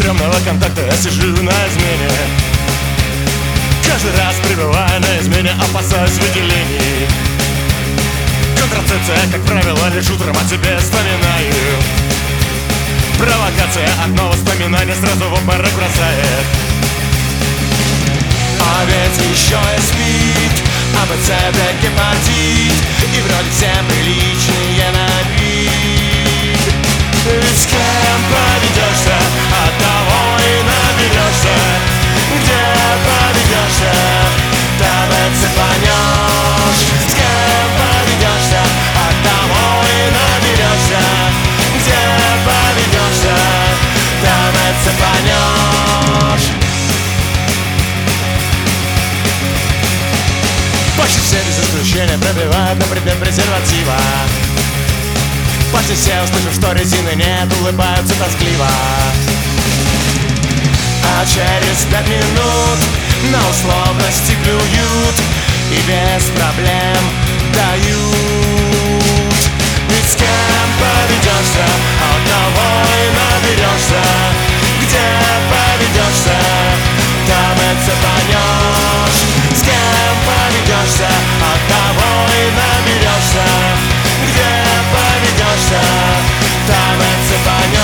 стрёмного контакта я сижу на измене. Каждый раз пребывая на измене, опасаюсь выделений. Контрацепция, как правило, лишь утром о тебе вспоминаю. Провокация, одно воспоминание сразу в обморок бросает. А ведь еще есть СПИД, АБЦ, гепатит, и вроде все приличные на вид. Ведь с кем поведешься, от того и наберешься. Где поведешься, там и цепанешь. С кем поведешься, от того и наберешься. Где поведешься, там и цепанешь. Почти все без исключения пробивают на предмет презерватива. Почти все, услышав, что резины нет, улыбаются тоскливо. А через 5 минут на условности плюют и без проблем дают. Ведь с кем поведешься, от того и наберешься. Где поведешься, там и цепанешь. С кем поведешься, от того и наберешься. Где поведешься, там и цепанешь.